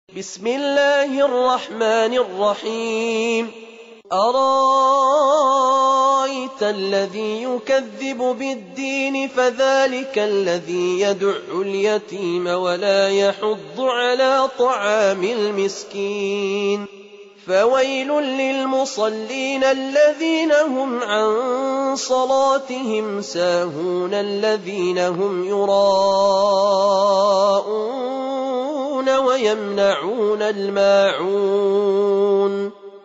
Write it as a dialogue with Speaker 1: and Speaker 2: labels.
Speaker 1: بسم الله الرحمن الرحيم أرأيت الذي يكذب بالدين فذلك الذي يدع اليتيم ولا يحض على طعام المسكين فويل للمصلين الذين هم عن صلاتهم ساهون الذين هم يراءون ويمنعون الماعون